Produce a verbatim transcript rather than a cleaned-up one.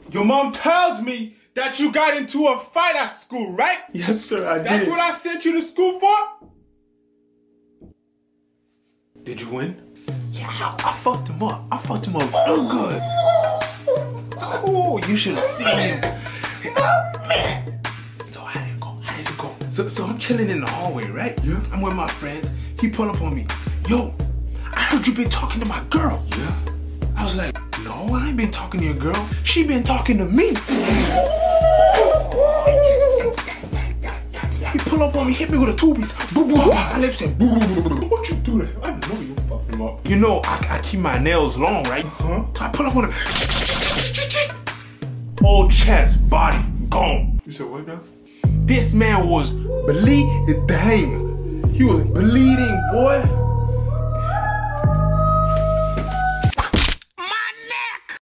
Your mom tells me that you got into a fight at school, right? Yes, sir, I did. That's what I sent you to school for? Did you win? Yeah, I, I fucked him up. I fucked him up real good. Oh, you should have seen him. Oh, man. So how did it go? How did it go? So, so I'm chilling in the hallway, right? Yeah. I'm with my friends. He pull up on me. Yo, I heard you been talking to my girl. Yeah. I was like, no, I ain't been talking to your girl. She been talking to me. He pull up on me, hit me with a two-piece. My lips said, What you do that? I know you fucked him up. you know, I, I keep my nails long, right? Huh? So I pull up on him. Whole chest, body, gone. You said what now? This man was bleeding. He was bleeding, boy.